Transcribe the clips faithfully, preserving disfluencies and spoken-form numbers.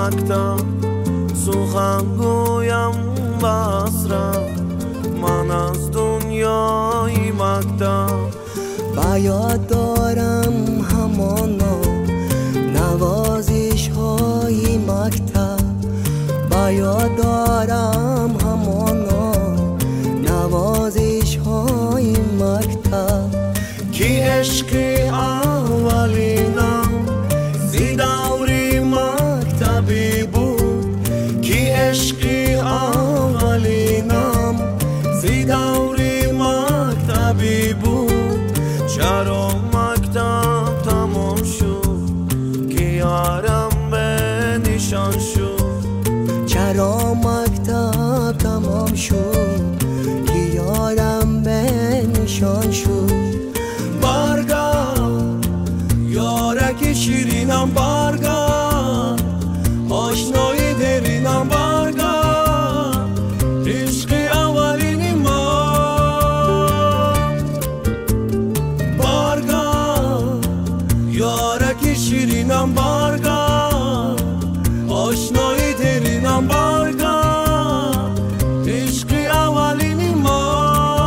مکتب سخن گویم بسرم من از دنیای مکتب با یاد دارم همانا نوازش های مکتب با یاد دارم همانا نوازش های مکتب کی عشقی اولینم زی دوری مکتبی بود کی عشقی اولینم زی دوری مکتبی بود چرا مکتب تمام شد که یارم به نشان شد چرا مکتب تمام شد که یارم به نشان شد برگرد یارک شیرینم برگرد آشنای درینم برگرد عشق اولین من برگرد یارک شیرینم برگرد آشنای درینم برگرد عشق اولین من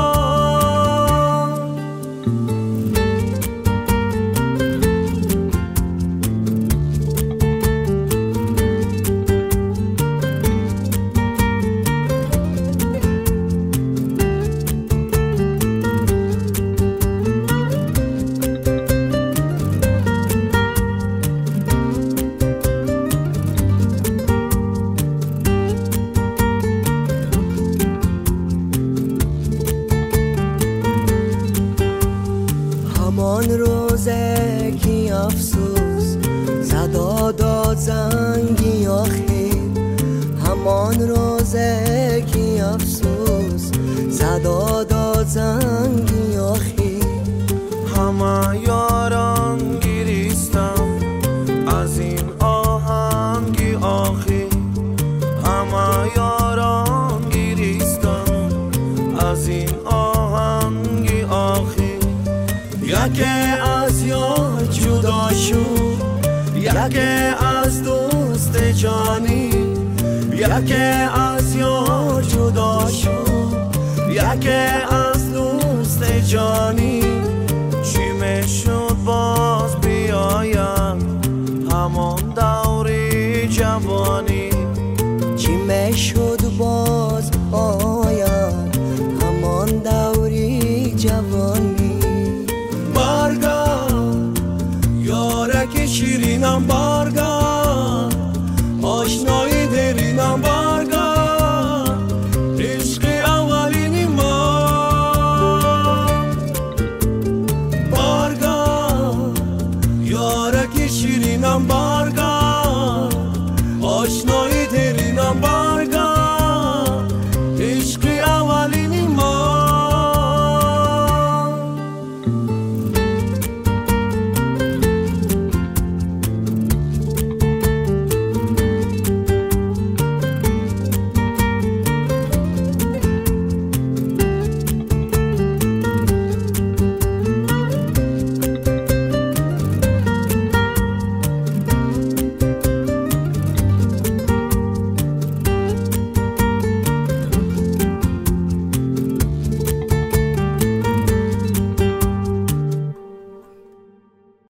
همان روزه کی افسوس صدا داد زنگی آخر همان روزه کی افسوس صدا داد زنگی آخر همه یاران گریستم از این آهنگی آخر همه یاران گریستم از این آهنگی آخر یکی از یار جدا شد یکی از دوست جانی یکی از یار جدا شد یکی از دوست جانی چی میشد باز بیایم همان دوری جوانی